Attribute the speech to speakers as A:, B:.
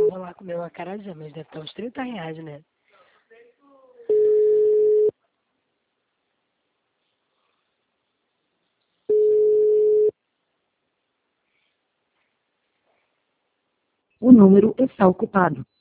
A: vou lá comer uma acarajé, mas deve estar uns R$ 30, né?
B: O número está ocupado.